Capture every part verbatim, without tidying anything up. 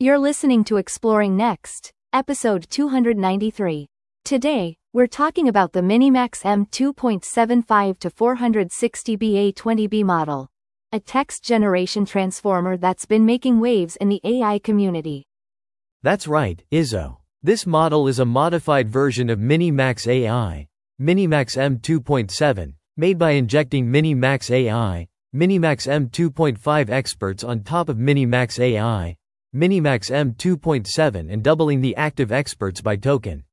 You're listening to Exploring Next, episode two hundred ninety-three. Today, we're talking about the Minimax M two point seven five to four sixty B A twenty B model, a text generation transformer that's been making waves in the A I community. That's right, Izzo. This model is a modified version of Minimax A I, Minimax M two point seven, made by injecting Minimax A I, Minimax M two point five experts on top of Minimax A I, Minimax M two point seven and doubling the active experts by token.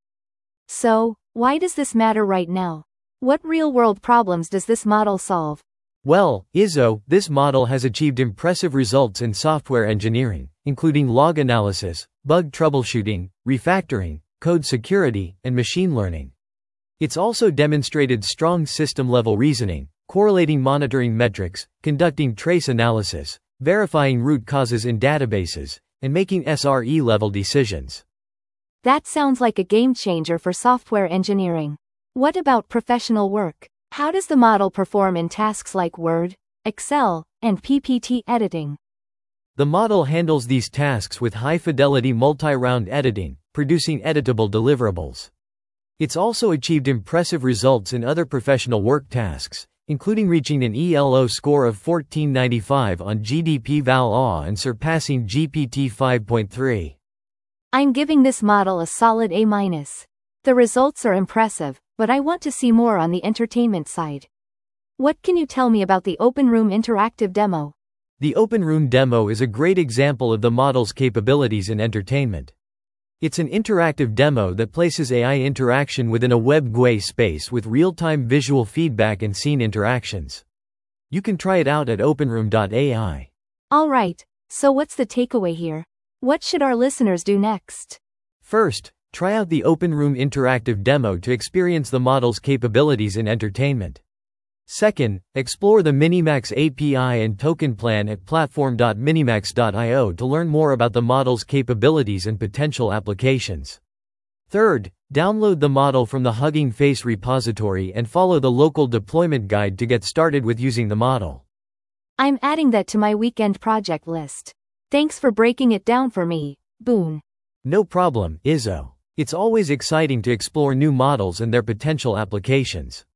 So, why does this matter right now? What real-world problems does this model solve? Well, Izzo, this model has achieved impressive results in software engineering, including log analysis, bug troubleshooting, refactoring, code security, and machine learning. It's also demonstrated strong system-level reasoning, correlating monitoring metrics, conducting trace analysis, verifying root causes in databases, and making S R E-level decisions. That sounds like a game changer for software engineering. What about professional work? How does the model perform in tasks like Word, Excel, and P P T editing? The model handles these tasks with high-fidelity multi-round editing, producing editable deliverables. It's also achieved impressive results in other professional work tasks, including reaching an E L O score of fourteen ninety-five on G D P Val-A and surpassing G P T five point three. I'm giving this model a solid A minus. The results are impressive, but I want to see more on the entertainment side. What can you tell me about the OpenRoom interactive demo? The OpenRoom demo is a great example of the model's capabilities in entertainment. It's an interactive demo that places A I interaction within a web G U I space with real-time visual feedback and scene interactions. You can try it out at openroom dot A I. Alright, so what's the takeaway here? What should our listeners do next? First, try out the OpenRoom interactive demo to experience the model's capabilities in entertainment. Second, explore the Minimax A P I and token plan at platform dot minimax dot I O to learn more about the model's capabilities and potential applications. Third, download the model from the Hugging Face repository and follow the local deployment guide to get started with using the model. I'm adding that to my weekend project list. Thanks for breaking it down for me, Boone. No problem, Izzo. It's always exciting to explore new models and their potential applications.